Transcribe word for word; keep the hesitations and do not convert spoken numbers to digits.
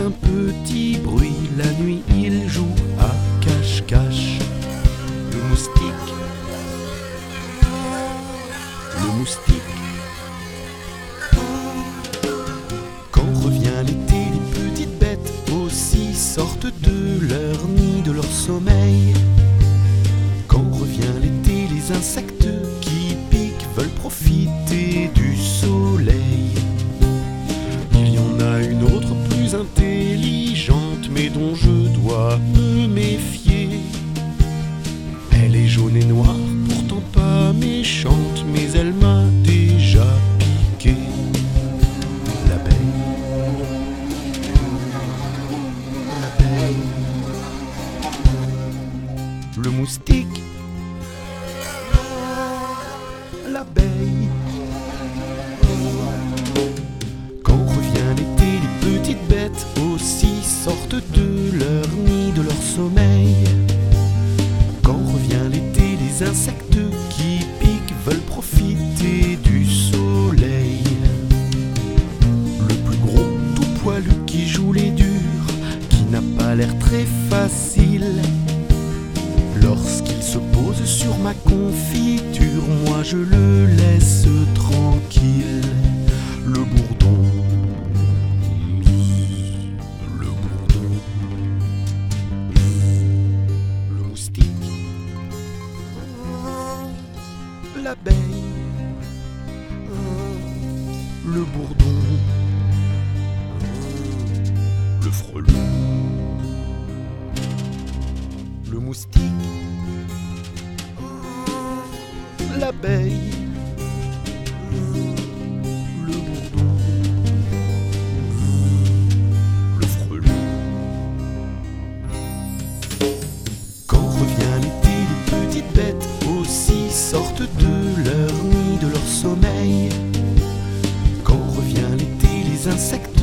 un petit bruit. La nuit il joue à cache-cache. Le moustique, le moustique. Quand revient l'été, les petites bêtes aussi sortent de leur nid, de leur sommeil. Quand revient l'été, les insectes qui piquent veulent profiter du soleil. Il y en a une autre plus intelligente, mais dont je dois me méfier. Elle est jaune et noire, pourtant pas méchante, mais elle m'a déjà piqué. L'abeille, l'abeille, le moustique, l'abeille. Quand revient l'été, les petites bêtes aussi sortent de leur nid, de leur sommeil. Quand revient l'été, les insectes qui piquent veulent profiter du soleil. Le plus gros, tout poilu, qui joue les durs, qui n'a pas l'air très facile. Lorsqu'il se pose sur ma confiture, moi je le laisse tranquille. Le bourdon, le bourdon, le moustique, l'abeille, le bourdon, le frelon, le moustique, l'abeille, le bourdon, le frelon. Quand revient l'été, les petites bêtes aussi sortent de leur nid, de leur sommeil. Quand revient l'été, les insectes